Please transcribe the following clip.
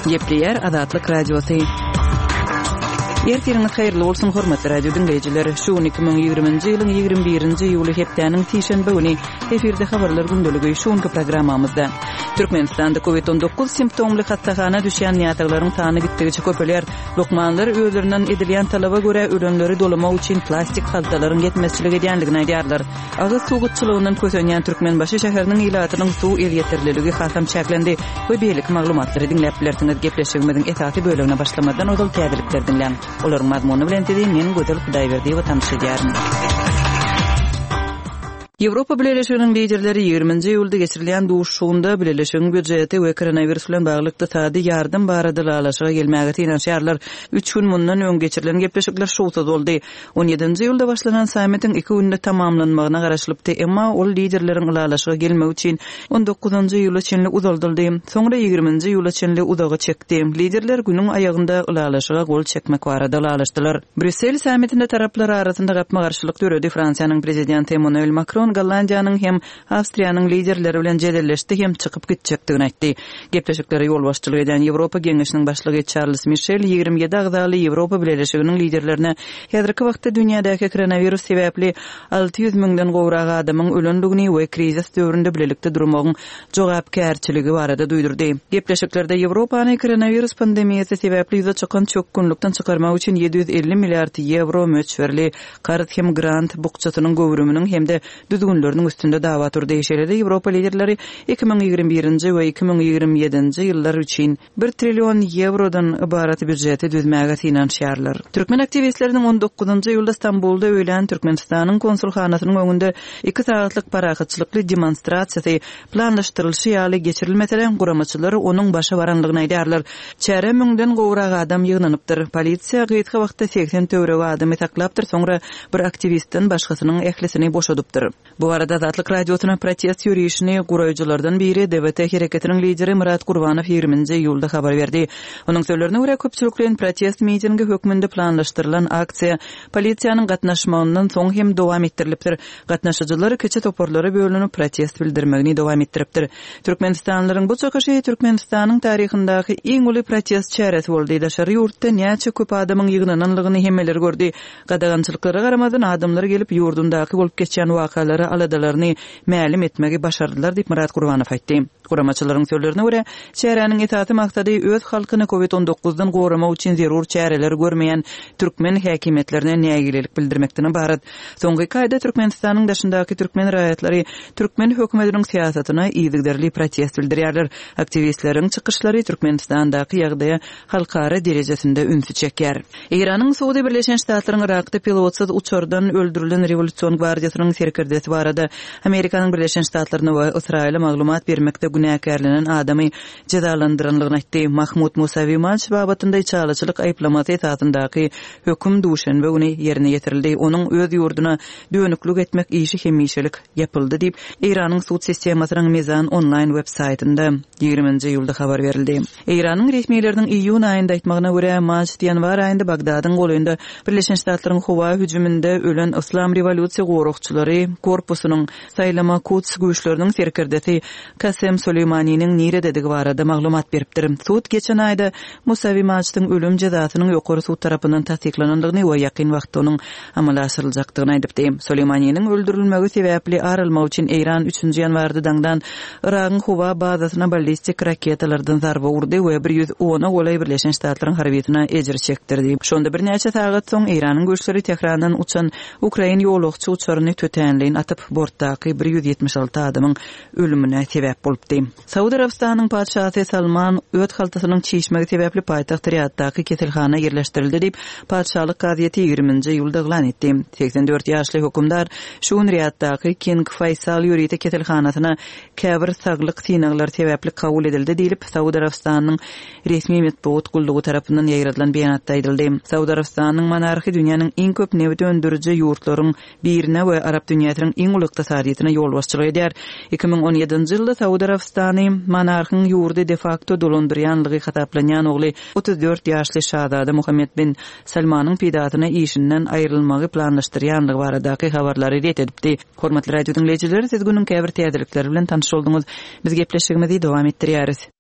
Gepleyer Azatlyk Radiosu. Ertiriniz hayırlı olsun hormatly radio dinleyijileri. Şu 2020-nji ýylyň 21-nji ýuly hepdeniň tişenbe güni efirde habarlar gündöligi şuňky programmamyzda. Türkmenistanda COVID-19 simptomly hastahana düşýän ýataglaryň sany gitdikçe köpelýär. Lokmanlar özlerinden edilýän talaba göre ölenleri dolamak üçin plastik haltalaryň yetmezçiligi edýänligini aýdýarlar. Agyz suwgutçylygynyň kösenýän Türkmenbaşy şäheriniň ilatynyň suw elýetirliligi hasam çäklendi. Bu beýlik maglumatlary dinläp bilersiňiz. Gepleşigimiziň esasy bölümine başlamadan odal täzelikler dinleň. Olar mazmunu bilen tedi men Gödel Hudaýberdi we tanışýarym. Ýewropa Birleşiginiň liderleri 20-nji ýylda geçirilýän duşşuğunda birleşigiň büdjeti we koronavirus bilen bagly ykdysady ýardym barada alaşyga gelmäge teýnanşýarlar. 3 gün mundan öň geçirilen gepleşikler şowsuz boldy. 17-nji ýylda başlanan sammitiň 2 günde tamamlanmagyna garaşlypdy, emma ol liderleriň alaşyga gelmek üçin 19-njy ýyla çenli uzaldyldy. Soňra 20-nji ýyla çenli uzagy çekdi. Liderler günüň aýagynda alaşyga gol çekmek barada alaşdylar. Brüssel sammitinde taraplar arasynda gapma garşylyk döredi. Fransiýanyň prezidenti Emmanuel Macron Gollandiýanyň hem Awstriýanyň liderleri bilen jedelleşdi hem çykyp gitjekdigini aýtdy. Gepleşiklere ýol başçylyk eden Ýewropa Geňeşiniň başlygy Charles Michel 27 agzaly Ýewropa Birleşiginiň liderlerine häzirki wagtda dünýädäki koronavirus sebäpli 600 000den gowrak adamyň ölendigini we krizis döwründe bilelikde durmagyň jogapkärçiligi barada duýdurdy. Gepleşiklerde Ýewropany koronavirus pandemiýasy sebäpli ýüze çykan çökkunlukdan çykarmak üçin 750 milliard euro möçberli garant hem grant bukçasynyň gowrumynyň hemde düzgünlörüň üstünde dawa turdy. Şeýle Ýewropa liderleri 2021-nji we 2027-nji ýyllar üçin 1 trillion eurodan ibarat büdjeti düzmäge teýnanşýarlar. Türkmen aktivistlerining 19-njy ýylda Stambulda öýlen Türkmenistanyň konsulhanasynyň öňünde 2 saatlyk parahatçylykly demonstrasiýasy planlaşdyrylşy ýaly geçirilmeselen guramaçylar onuň başa baranlygyny aýdýarlar. Çäre müňden gowrak adam ýygnanypdyr. Polisiýa gyýtky wagtda 80 töwrege adamy taklapdyr, soňra bir aktivistden başgasynyň ählisini boşadypdyr. Bu arada Azatlyk Radiosuna protest ýürüýüşini guraýjylardan biri DWT hereketiniň lideri Murat Gurbanow 20-nji ýylda habar berdi. Onuň sözlerine görä köpçüliklerin protest mitingi hökmünde planlaşdyrylan aksiýa polisiýanyň gatnaşmagyndan soň hem dowam etdirilipdir. Gatnaşyjylar keche toporlary bölünip protest bildirmegini dowam etdiripdir. Türkmenistanlylaryň bu çöküşi Türkmenistanyň taryhyndaky iň uly protest çäresi boldy. Daşary ýurtda näçe köp adamyň ýygnananlygyny hemmeler gördi. Gadagançylyklara garamadan adamlar gelip ýurdundaky bolup geçen wakalary aladalaryny mälim etmegi başardylar diýip Murat Gurbanow aýtdy. Guramaçylaryň sözlerine görä, çäräniň esasy maksady öz halkyny COVID-19-dan goramak üçin zerur çäreler görmeýän türkmen häkimetlerine nägilelik bildirmekden ibaret. Soňky aýda Türkmenistanyň daşyndaky türkmen raýatlary türkmen hökümetiniň siýasatyna ýygyderli protest bildirýärler. Aktivistleriň çykyşlary Türkmenistandaky ýagdaýa halkara derejesinde ünsü çekýär. Iranyň Suudi Birleşen Ştatlaryň Irakda pilotsuz uçurdan öldürilen Revolýusiýon gwardiýasynyň serkirdesi barada Amerikanyň Birleşen Ştatlaryna we Israile maglumat bermekde günäkärlenen adamy jazalandyranlygyny aýtdy. Mahmud Musavi maç babatynda çalyçylyk aýplamasy esasyndaky höküm duşanbe güni ýerine ýetirildi. Onuň öz ýurduna dönüklük etmek işi hemişelik yapyldy diýip Iranyň suud sistemasynyň Mezan online websaytynda 20-nji ýylda habar berildi. Iranyň resmiýetleriniň iýun aýynda aýtmagyna görä maç ýanwar aýynda Bagdadyň golunda Birleşen Ştatlaryň howa hüjüminde ölen Islam revolýusiýa gorukçylary korpusynyň saýlama Quds güýçleriniň serkirdesi Kasem Suleymanynyň nire dedigi barada maglumat beripdir. Suud geçen aýda Musavi maçyň ölüm jazasynyň ýokary suud tarapyndan tasdiklanandygyny we ýakyn wagtda onuň amala aşyryljakdygyny aýdypdy. Suleymanynyň öldürilmegi sebäpli arylmak üçin Iran 3-nji ýanwarda daňdan Iragyň howa bazasyna ballistik raketalardan zarba urdy we 110 golay Birleşen Ştatlaryň harbiýetine ejir çekdirdi. Şonda bir näçe sagat soň Iranyň güýçleri Tehrandan uçan Ukraina ýolagçy uçaryny tötenleýin atyp bortdaky 176 adamyň ölümine sebäp bolupdy. Saudi Arabistanyň padşahy Salman öt haltasynyň çiğişmegi sebäpli paýtaxt Riyaddaky keselhana ýerleşdirildi diýip padşalyk gaziýeti 20-nji ýylda elan etdi. 84 ýaşly hökümdar şuň Riyaddaky King Faysal ýurýety keselhanasyna käbir saglyk synaglar sebäpli kabul edildi diýilip Saudi Arabistanyň resmi matbuat gullugy tarapyndan ýaýradylan beýanatda aýdyldy. Saudi Arabistanyň monarxy dünýäniň iň köp newit öndüriji ýurtlaryň birine we Arab dünýäsiniň iň uly ykdysadyna ýol başçylyk edýär. 2017-nji ýylda Saudi Arabistany monarhyň ýurdy de facto dolandyrýanlygy hataplanýan ogly 34 ýaşly şahzada Muhammed bin Salmanyň pidatyna işinden aýrylmagy planlaşdyrýanlygy baradaky habarlary ret edipdi. Hormatly radio dinleyijiler, siz günüň käbir täzelikleri bilen tanyş boldunuz. Biz gepleşigimizi dowam etdirýäris.